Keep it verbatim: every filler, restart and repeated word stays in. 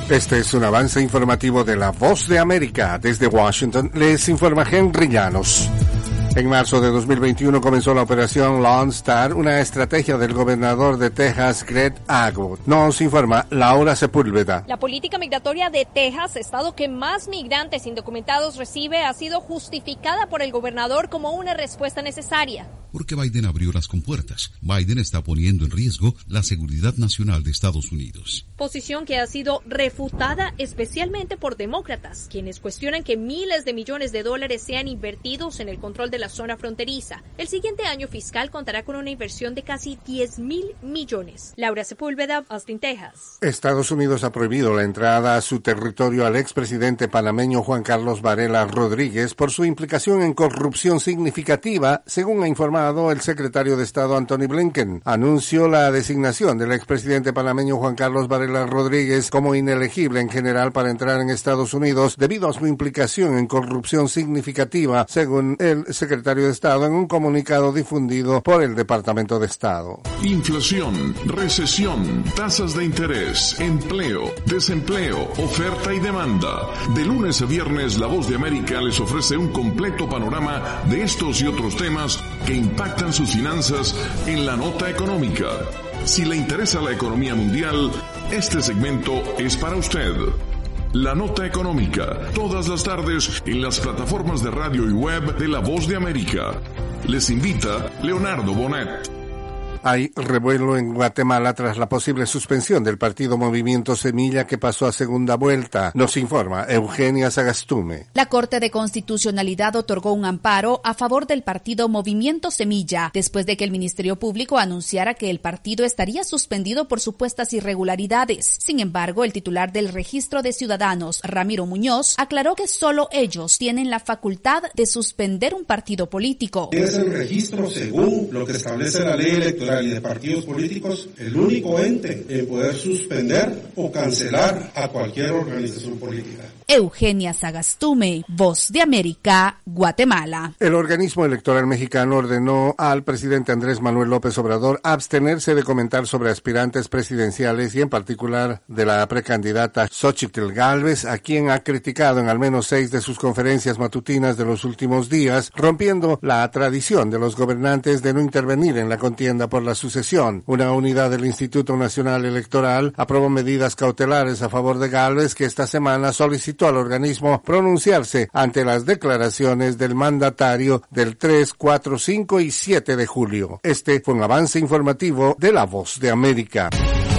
Este es un avance informativo de La Voz de América. Desde Washington les informa Henry Llanos. En marzo de dos mil veintiuno comenzó la operación Lone Star, una estrategia del gobernador de Texas, Greg Abbott. Nos informa Laura Sepúlveda. La política migratoria de Texas, estado que más migrantes indocumentados recibe, ha sido justificada por el gobernador como una respuesta necesaria. Porque Biden abrió las compuertas. Biden está poniendo en riesgo la seguridad nacional de Estados Unidos. Posición que ha sido refutada especialmente por demócratas, quienes cuestionan que miles de millones de dólares sean invertidos en el control de la zona fronteriza. El siguiente año fiscal contará con una inversión de casi diez mil millones. Laura Sepúlveda, Austin, Texas. Estados Unidos ha prohibido la entrada a su territorio al expresidente panameño Juan Carlos Varela Rodríguez por su implicación en corrupción significativa, según ha informado el secretario de Estado Antony Blinken. Anunció la designación del expresidente panameño Juan Carlos Varela Rodríguez como inelegible en general para entrar en Estados Unidos debido a su implicación en corrupción significativa, según el secretario de Estado en un comunicado difundido por el Departamento de Estado. Inflación, recesión, tasas de interés, empleo, desempleo, oferta y demanda. De lunes a viernes, La Voz de América les ofrece un completo panorama de estos y otros temas que impactan sus finanzas en la nota económica. Si le interesa la economía mundial, este segmento es para usted. La Nota Económica, todas las tardes en las plataformas de radio y web de La Voz de América. Les invita Leonardo Bonet. Hay revuelo en Guatemala tras la posible suspensión del partido Movimiento Semilla que pasó a segunda vuelta. Nos informa Eugenia Sagastume. La Corte de Constitucionalidad otorgó un amparo a favor del partido Movimiento Semilla después de que el Ministerio Público anunciara que el partido estaría suspendido por supuestas irregularidades. Sin embargo, el titular del Registro de Ciudadanos, Ramiro Muñoz, aclaró que solo ellos tienen la facultad de suspender un partido político. Es el registro, según lo que establece la ley electoral y de partidos políticos, el único ente en poder suspender o cancelar a cualquier organización política. Eugenia Sagastume, Voz de América, Guatemala. El organismo electoral mexicano ordenó al presidente Andrés Manuel López Obrador abstenerse de comentar sobre aspirantes presidenciales y en particular de la precandidata Xóchitl Gálvez, a quien ha criticado en al menos seis de sus conferencias matutinas de los últimos días, rompiendo la tradición de los gobernantes de no intervenir en la contienda por la sucesión. Una unidad del Instituto Nacional Electoral aprobó medidas cautelares a favor de Gálvez, que esta semana solicitó al organismo pronunciarse ante las declaraciones del mandatario del tres, cuatro, cinco y siete de julio. Este fue un avance informativo de La Voz de América.